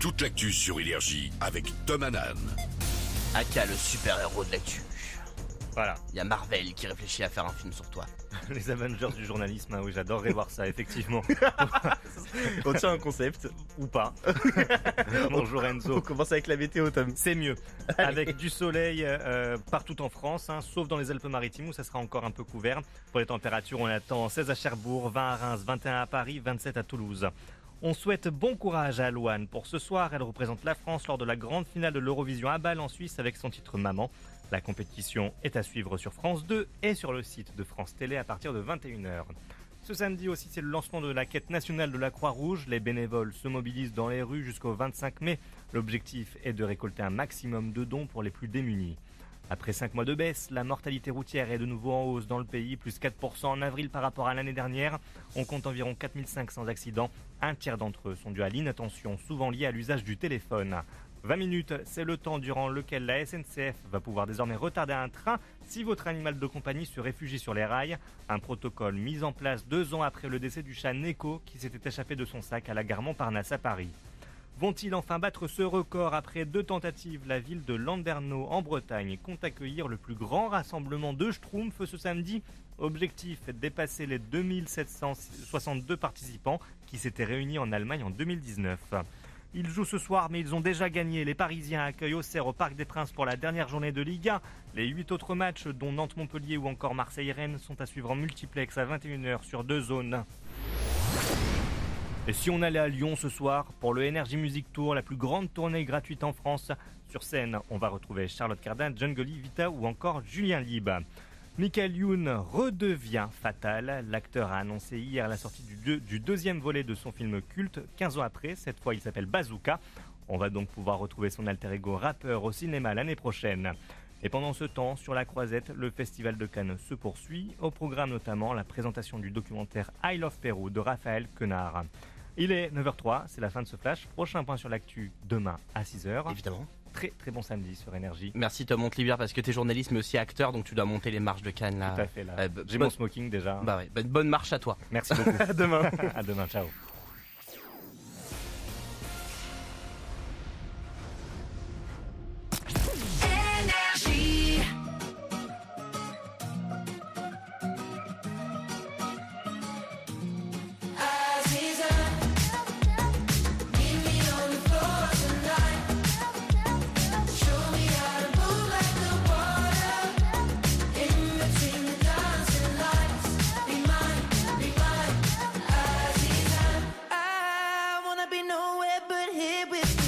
toute l'actu sur Énergie avec Tom Hanan. Aka, le super-héros de l'actu. Voilà. Il y a Marvel qui réfléchit à faire un film sur toi. Les Avengers du journalisme, hein, oui, j'adorerais voir ça, effectivement. On tient un concept. Ou pas. Bonjour Enzo. On commence avec la météo, Tom. C'est mieux. Avec du soleil partout en France, hein, sauf dans les Alpes-Maritimes où ça sera encore un peu couvert. Pour les températures, on attend 16 à Cherbourg, 20 à Reims, 21 à Paris, 27 à Toulouse. On souhaite bon courage à Louane. Pour ce soir, elle représente la France lors de la grande finale de l'Eurovision à Bâle en Suisse avec son titre Maman. La compétition est à suivre sur France 2 et sur le site de France Télé à partir de 21h. Ce samedi aussi, c'est le lancement de la quête nationale de la Croix-Rouge. Les bénévoles se mobilisent dans les rues jusqu'au 25 mai. L'objectif est de récolter un maximum de dons pour les plus démunis. Après 5 mois de baisse, la mortalité routière est de nouveau en hausse dans le pays, plus 4% en avril par rapport à l'année dernière. On compte environ 4500 accidents. Un tiers d'entre eux sont dus à l'inattention, souvent liés à l'usage du téléphone. 20 minutes, c'est le temps durant lequel la SNCF va pouvoir désormais retarder un train si votre animal de compagnie se réfugie sur les rails. Un protocole mis en place 2 ans après le décès du chat Neko qui s'était échappé de son sac à la gare Montparnasse à Paris. Vont-ils enfin battre ce record après 2 tentatives? La ville de Landerneau en Bretagne compte accueillir le plus grand rassemblement de Schtroumpfs ce samedi. Objectif, dépasser les 2762 participants qui s'étaient réunis en Allemagne en 2019. Ils jouent ce soir mais ils ont déjà gagné. Les Parisiens accueillent Auxerre au Parc des Princes pour la dernière journée de Ligue 1. Les 8 autres matchs dont Nantes-Montpellier ou encore Marseille-Rennes sont à suivre en multiplex à 21h sur 2 zones. Et si on allait à Lyon ce soir pour le Energy Music Tour, la plus grande tournée gratuite en France, sur scène, on va retrouver Charlotte Cardin, John Gotti, Vita ou encore Julien Lieb. Michael Youn redevient fatal. L'acteur a annoncé hier la sortie du deuxième volet de son film culte, 15 ans après. Cette fois, il s'appelle Bazooka. On va donc pouvoir retrouver son alter ego rappeur au cinéma l'année prochaine. Et pendant ce temps, sur la Croisette, le festival de Cannes se poursuit. Au programme notamment la présentation du documentaire I Love Pérou de Raphaël Quenard. Il est 9h03, c'est la fin de ce flash. Prochain point sur l'actu demain à 6h. Évidemment. Très très bon samedi sur Énergie. Merci Tom, on te libère parce que t'es journaliste mais aussi acteur, donc tu dois monter les marches de Cannes là. Tout à fait là. J'ai mon smoking déjà. Bah ouais, bonne marche à toi. Merci beaucoup. À demain. À demain, ciao. Be nowhere but here with